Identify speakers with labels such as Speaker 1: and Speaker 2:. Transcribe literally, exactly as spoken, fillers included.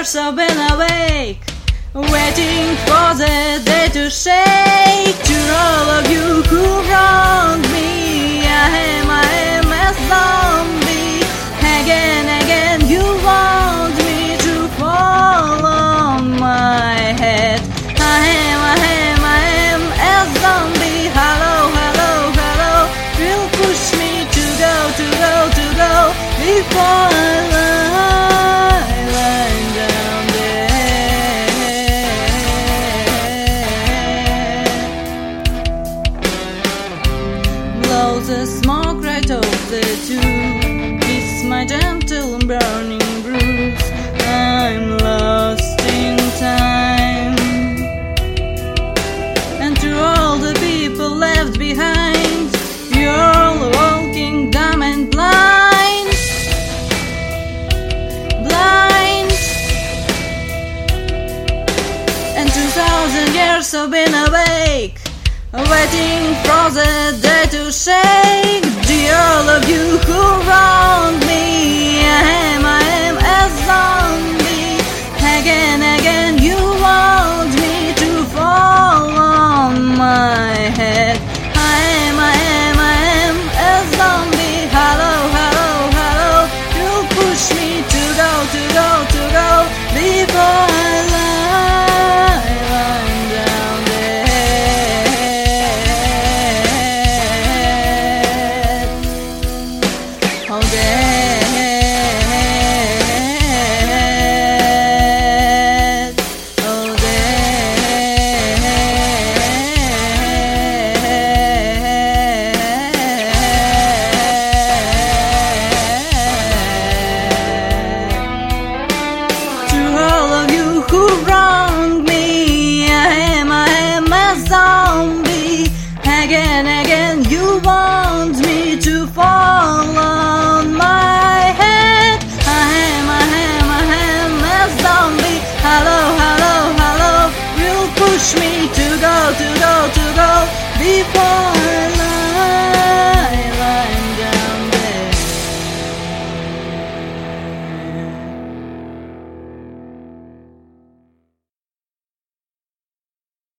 Speaker 1: years I've been awake, waiting for the day to shake. To all of you who wronged me, I am, I am a zombie. Again, again, you want me to fall on my head. I am, I am, I am a zombie. Hello, hello, hello. You'll push me to go, to go, to go before I lie, lying down there. Blow the smoke right off the tube. Kiss my gentle burning bruise. I'm lost in time. And to all the people left behind, you're all walking dumb and blind. Blind. And two thousand years I've been awake, waiting for the day to shake. Dear all of you who wronged me, I am, I am a zombie. Again, again, you want me to fall on my head. I am, I am, I am a zombie. Hello, hello, hello. You'll push me to go, to go, to go before I lie, lying down there. Oh, dead, oh, dead. To all of you who wronged me, I am, I am a zombie. Again, again, you want me to fall on my head. I am, I am, I am a zombie. Hello, hello, hello. You'll push me to go, to go, to go before